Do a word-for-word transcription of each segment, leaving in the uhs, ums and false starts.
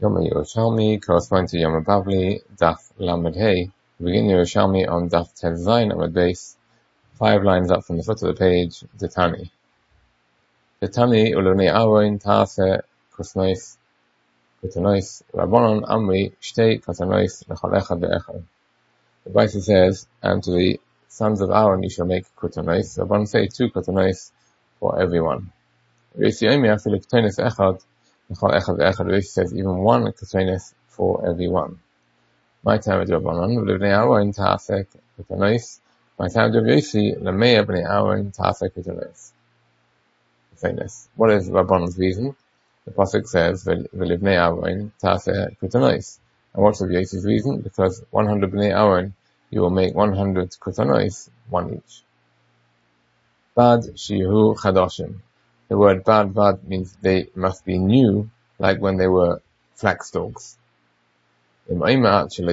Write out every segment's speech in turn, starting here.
Yom Yerushalmi corresponding to Yom Bavli, Daf Lamed Hey. We begin Yerushalmi on Daf Tel Zayin Amud Beis, five lines up from the foot of the page, Detani. Detani uluni Aroin Taase Kusnois Kutonois Rabbanon Amri Shtei Kutonois Lechol Echad Ve'echad. The Brisa says, and to the sons of Aaron you shall make Kutonois. Rabbanon say two Kutonois for everyone. Risi Omi Afilu Kutonois Echad. Rashi says even one Kutonis for everyone. My time of Rabbanon, L'bnei Aaron Ta'asek Kutonis. My time of Yosi, L'mei Bnei Aaron Ta'asek Kutonis. Kutonis. What is Rabbanon's reason? The pasuk says, L'bnei Aaron Ta'asek Kutonis. And what's Rabbi Yosi's reason? Because one hundred Bnei Aaron, you will make one hundred Kutonis, one each. Bad Shihu Chadoshim. The word bad bad means they must be new, like when they were flax stalks. One says,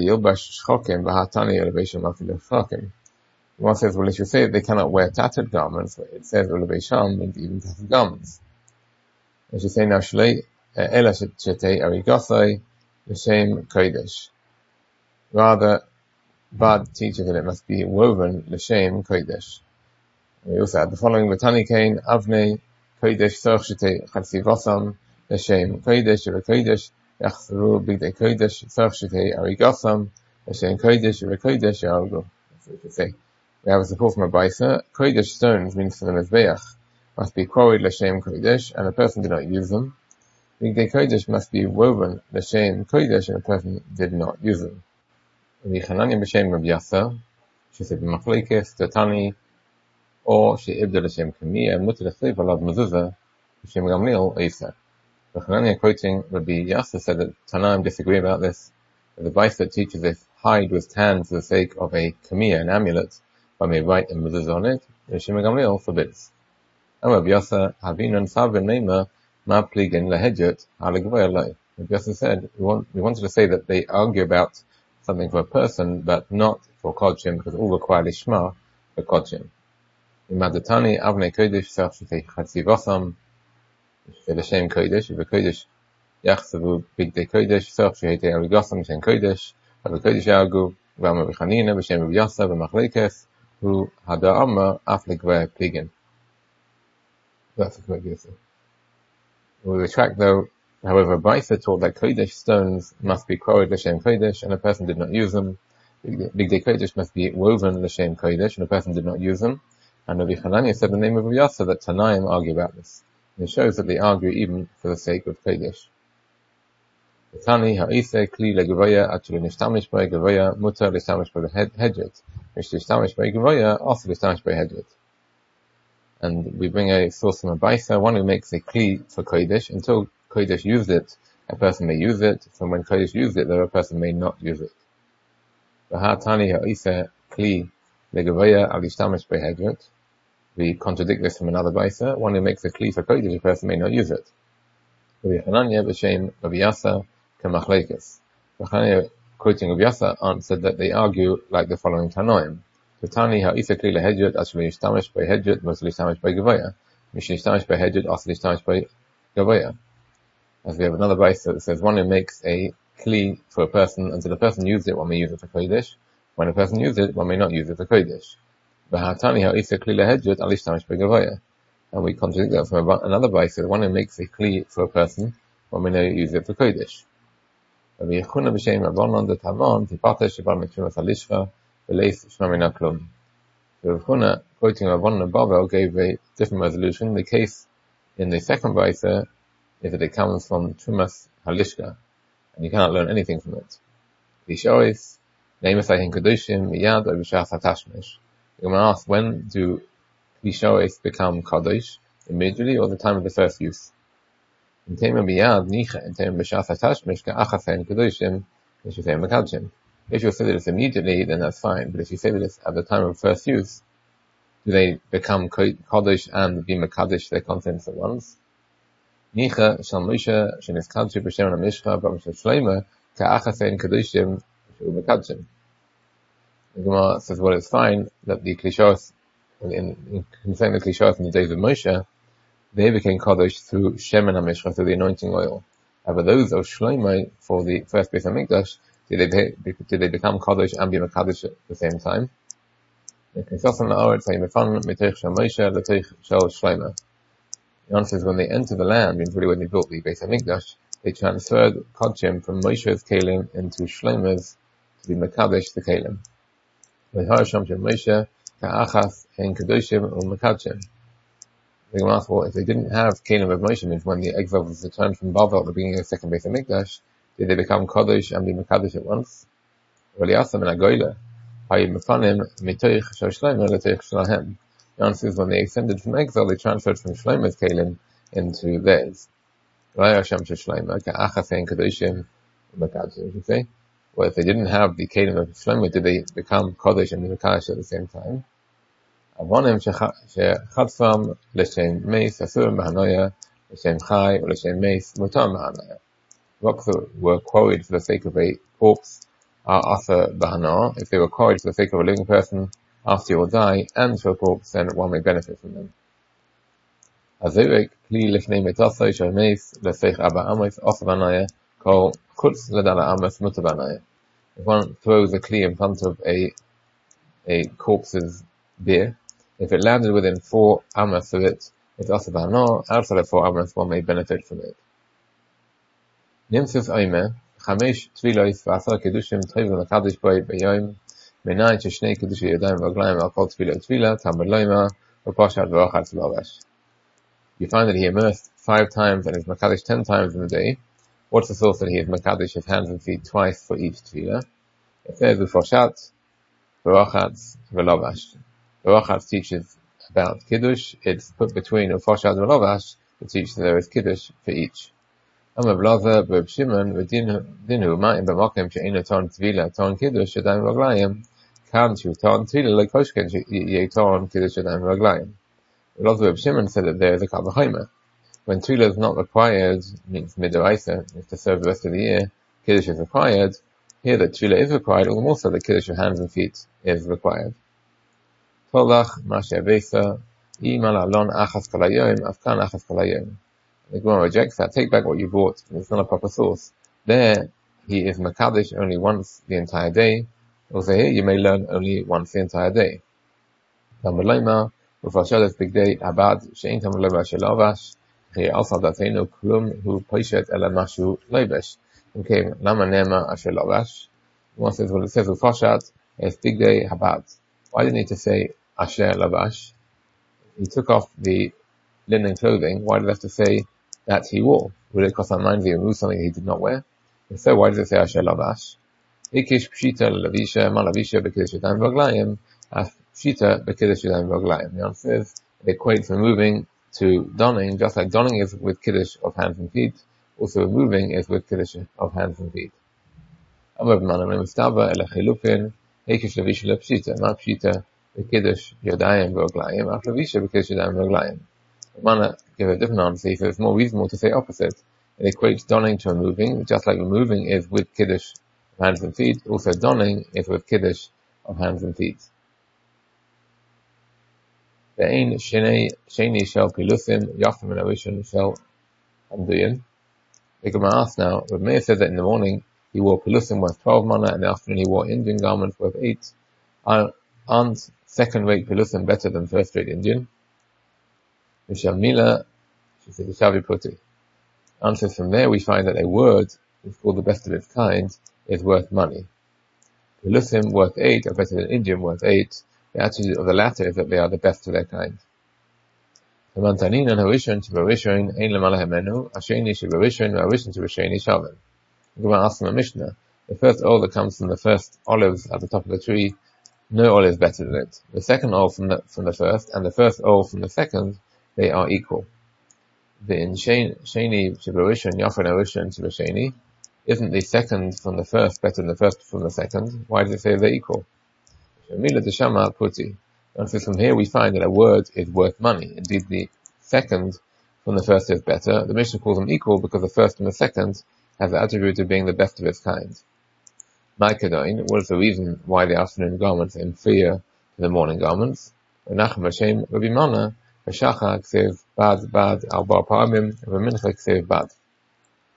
well, if you say they cannot wear tattered garments, it says ulevesham means even tattered garments. As you say now, shlei ela shetei arigosai l'shem kodesh. Rather, bad teaches that it must be woven l'shem kodesh. We also had the following: Batani kain avnei kodesh tzorch shetei chatzivosam l'shem kodesh v'kodesh yachsaru b'gdei kodesh tzorch shetei arigosam l'shem kodesh v'kodesh ya'algu. That's what we say. We have a support from a Brisa. Kodesh stones means for the mizbeach must be quarried l'shem kodesh, and a person did not use them. B'gdei kodesh must be woven l'shem kodesh, and a person did not use them. Rabbi Chananya b'shem Rabbi Yasser, she said b'machlekes Detani, or she ibda l'shem kamiya and mutter l'chlev alav mezuzah l'shem gamliel eisa. The Chananya quoting Rabbi Yasser said that Tanaim disagree about this. That the Brisa that teaches if hide was tanned for the sake of a kamiya, an amulet, one may write a mezuzah on it, l'shem gamliel forbids. And Rabbi Yasser havinon savin neima ma pligin lehedjut halegvay alay. Rabbi Yasser said we, want, we wanted to say that they argue about something for a person, but not for kodshim, because all require lishma for kodshim. Imadatani avnei kodesh tzorch shetei chatzivosam l'shem kodesh v'kodesh yachsavu b'gdei kodesh tzorch shetei arigosam l'shem kodesh v'kodesh ya'algu v'amar b'chanina b'shem Rabbi Yasser b'machlekes hu hada amma af legvei pligin. That's the correct answer. We retract though. However, Brisa taught that kodesh stones must be quarried l'shem kodesh, and a person did not use them. B'gdei kodesh must be woven l'shem kodesh, and a person did not use them. And Rabbi Chananya said the name of Rabbi Yasser that Tanaim argue about this. And it shows that they argue even for the sake of kodesh. Tani ha'iseh kli legavoya actually nishtamish by gavoya mutar nishtamish by hedjet. Mish nishtamish by gavoya also nishtamish by hedjet. And we bring a source from a Brisa, one who makes a kli for kodesh. Until kodesh used it, a person may use it. From when kodesh used it, though, a person may not use it. V'ha'tani ha'iseh kli legavoya al nishtamish by hedjet. We contradict this from another Brisa. One who makes a kli for kodesh, a person may not use it. Rabbi Chananya b'shem Rabbi Yasser k'machlekes. Rabbi Chananya, quoting Rabbi Yasser, answered that they argue like the following Tanoim. Tani ha'isa kli lehedjut asher nishtamish by hedjut must nishtamish by gavoya. Mish nishtamish by hedjut also nishtamish by gavoya. As we have another Brisa that says one who makes a kli for a person, until the person used it, one may use it for kodesh. When a person used it, one may not use it for kodesh. V'ha'tani ha'isa kli lehedjut al nishtamish by gavoya. And we contradict that from another Brisa, one who makes a kli for a person, one may not use it for kodesh. Rabbi Yechuna b'shem Rabbanon the Tamon tipate shebal mitrumas halishcha v'leis shmamina klum. Rabbi Yechuna, quoting Rabbanon and Bavel, gave a different resolution. The case in the second Brisa is that it comes from trumas halishka, and you cannot learn anything from it. Lishois neimas ayin kedushim miyad or b'shas hatashmish. You're going to ask, when do Lishois become kadosh? Immediately or the time of the first use? In Tema Biyad, Nicha, in Tema B'shas HaTashmish, Ka'achasen Kedoshim, if you say Mekadshim. If you say this immediately, then that's fine. But if you say this at the time of first use, do they become Kadosh and be Mekadosh their contents at once? Nicha, Shal Moshe, Shenis Kadshim, B'shem HaMishcha, B'Mishcha Shleima, Ka'achasen Kedoshim, Shu Mekadshim. The Gemara says, well, it's fine that the Klishos, in, in concerning the Klishos in the days of Moshe, they became Kadosh through Shemen HaMishcha, through the anointing oil. However, those of Shlomo for the first Beis Hamikdash, did they, did they become Kadosh and be Mekadosh at the same time? The answer is when they entered the land, means really when they built the Beis Hamikdash, they transferred Kodshim from Moshe's Kalim into Shlomo's to be Mekadosh the Kalim. Moshe Ka'achas and Kadoshim or Mekadshim. They can ask, well, if they didn't have Kalim of Moshe, means when the exiles was returned from Babel at the beginning of the second Beis Hamikdash, did they become Kadosh and be Mekadosh at once? Well, he asked them in Agoyla, the answer is when they ascended from exile, they transferred from Shlomo's Kalim into theirs. Well, if they didn't have the Kalim of Shlomo, did they become Kodesh and Mekadosh at the same time? Avonim shechadfam l'shem meis asurim b'hanoya l'shem chai or l'shem meis mutam b'hanoya. Rocks that were quarried for the sake of a corpse are asa b'hana. If they were quarried for the sake of a living person after you will die and for a corpse, then one may benefit from them. Azurek kli l'fnei metaso shel meis l'seich abba amos asa b'hanoya kol chutz l'dala amos mutam b'hanoya. If one throws a kli in front of a a corpse's bier, if it landed within four amos of it, it's asa b'hana. Outside of four amos, one may benefit from it. Nimsus oimer, chamesh tvilos v'asar kedushim tov l'mekadosh boi b'yom, menayin sheshnei kedushi yadayim v'aglayim al kol tvilo tvila, tamad loima, v'pashat v'rachat v'lavash. You find that he immersed five times and is mekadosh ten times in the day. What's the source that he is mekadosh his hands and feet twice for each tvila? It says v'pashat v'rachat v'lavash. V'rachat teaches about kiddush. It's put between v'pashat and v'lavash to teach that there is kiddush for each. Amar Blaza b'Reb Shimon v'dinu ma'im b'makom she'eino ton tvila ton kiddush yadayim v'raglayim kan shu ton tvila like koshken she'yeh ton kiddush yadayim v'raglayim. Blaza b'Reb Shimon said that there is a kal v'chomer. When tvila is not required, means midoraisa, is to serve the rest of the year, kiddush is required. Here that tvila is required, all the more so that kiddush of hands and feet is required. Tolach mashe avesa imal alon achas kol hayom afkan achas kol hayom. The Gemara rejects that. Take back what you bought. It's not a proper source. There, he is Mekadosh only once the entire day. Also here, you may learn only once the entire day. Tamad loima, v'fashadas bigdei abad, she'ein tamad loima shelavash, here also datenu klum hu poishet ela mashu loibesh. Okay, lama nema asher lavash. One says, well, it says v'fashat, it's bigdei abad. Why didn't he to say asher lavash? He took off the linen clothing. Why did it have to say that he wore? Would it cost nine if he removed something he did not wear? If so, why does it say asher lavash? Ikish pshita lavisha ma lavisha b'kiddush yadayim v'raglayim af pshita b'kiddush yadayim v'raglayim. The answer is it equates removing to donning, just like donning is with kiddush of hands and feet. Also removing is with kiddush of hands and feet. Amar b'mana mustava ela chilufin ikish lavisha la pshita ma pshita b'kiddush yadayim v'raglayim af lavisha b'kiddush yadayim v'raglayim. Mana give a different answer, so it's more reasonable to say opposite. It equates donning to removing, just like removing is with kiddush of hands and feet, also donning is with kiddush of hands and feet. Ve'ein sheni shel pilusim yachim and arishan shel hamduyin. The Gemara asks now, Rav Meir says that in the morning he wore pilusim worth twelve mana, and in the afternoon he wore Indian garments worth eight. Aren't second-rate pilusim better than first-rate Indian? Mishamila, she said, Shavi Puti. Answers from there, we find that a word, which is called the best of its kind, is worth money. Pilusim worth eight are better than Indian worth eight. The attribute of the latter is that they are the best of their kind. Hamantanin and Harishon to Barishon, Ein Lamala Hemenu, Asheni to Barishon, Harishon to Rishoni Shalom. The Gemara asks from a Mishnah, the first oil that comes from the first olives at the top of the tree, no oil is better than it. The second oil from the, from the first, and the first oil from the second, they are equal. The in Sheni Shibarishon Yafan Arishon Shibasheni, isn't the second from the first better than the first from the second? Why does it say they're equal? Shamila Deshama Puti. And so from here we find that a word is worth money. Indeed, the second from the first is better. The Mishnah calls them equal because the first and the second have the attribute of being the best of its kind. Maikadoin, what is the reason why the afternoon garments are inferior to the morning garments? Menachem Hashem Rabbi Mana. V'shacha ksev bad bad al bar paramim v'mincha ksev bad.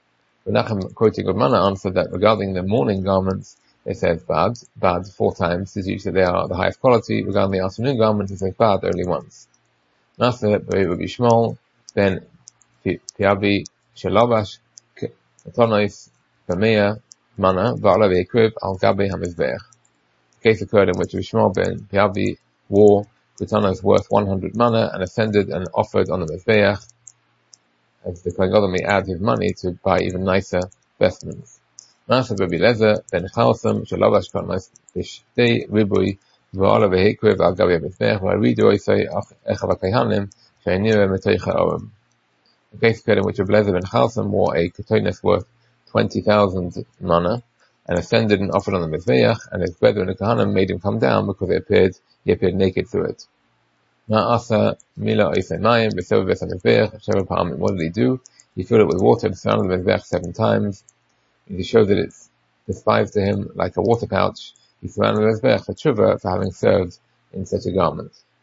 Menachem, quoting Rav Mana, answered that regarding the mourning garments, it says bad, bad four times, is usually they are the highest quality. Regarding the afternoon garments, it says bad only once. Nasa, Rabbi Shmuel, ben Piavi, Shelabash, Ketonos, Bamea, Mana, Va'ala Ve'ekriv, Al Gabi HaMizbeach. The case occurred in which Rabbi Shmuel ben Piavi wore ketonos worth one hundred mana and ascended and offered on the Mizbeach, as the Kohen Gadol may add his money to buy even nicer vestments. Nasa Rabbi Lezer ben Chalsam, Shelabash Ketonos, Bishtei Ribui, Va'ala Ve'ekriv, Al Gabi HaMizbeach, Va'aridu Oisei, Echav HaKehanim, She'enira Metoicha Orim. The case occurred in which Rabbi Lezer ben Chalsam wore a ketonos worth twenty thousand mana and ascended and offered on the Mizbeach, and his brethren the Kohanim made him come down because it appeared he appeared naked through it. Ma'asa mila oisei mayim b'sevav ves HaMizbeach sheva pa'amim. What did he do? He filled it with water and surrounded the Mizbeach seven times. And to show that it's despised to him like a water pouch, he surrounded the Mizbeach for tshuva for having served in such a garment.